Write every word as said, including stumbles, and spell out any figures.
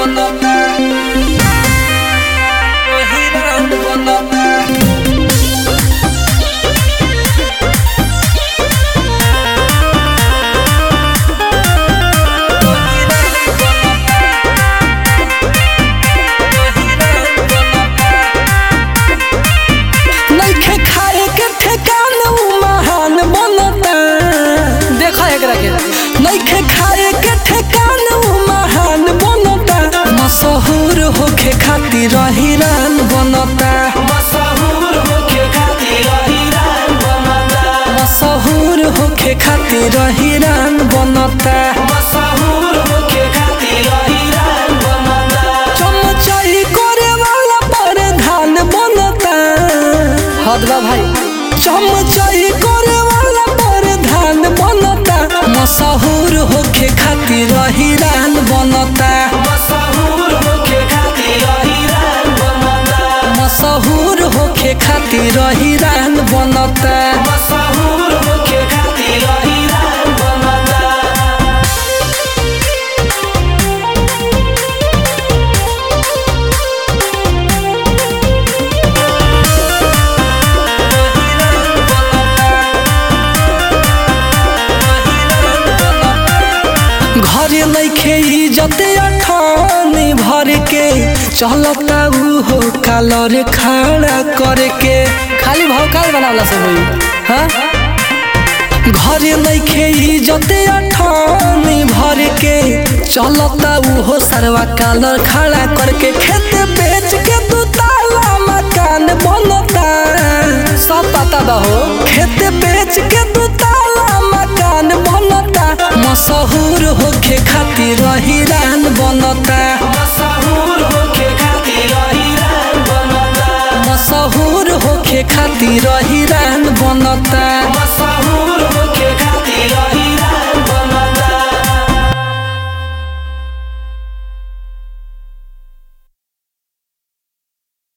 बनता हिरान बनता नइखे खाए के ठेकान महान बनता मशहूर होखे खातिर हिरान बनता मशहूर होखे खातिर हिरान बनता मशहूर होखे खातिर हिरान बनता मशहूर होखे खातिर हिरान बनता चमचाई करे वाला प्रधान बनता हदवा भाई चमचाई करे वाला प्रधान बनता मशहूर होखे खातिर हिरान बनता मशहूर होखे खातिर हिरान बनता मशहूर होखे खातिर हिरान बनता मशहूर होखे खातिर हिरान बनता घरे नइखे इज्जत अठानी भर के चलता उ हो कालर खड़ा करके खाली भौकाल बनावला से होई हां घरे नइखे इज्जत अठानी भर के चलता उ हो सरवा कालर खड़ा करके खेत बेच के दू ताला मकान बनता सब पता बा हो खेत बेच के दू ताला मकान बनता मशहूर होखे खातिर हिरान बनता मशहूर होखे खातिर हिरान बनता मशहूर होखे खातिर हिरान बनता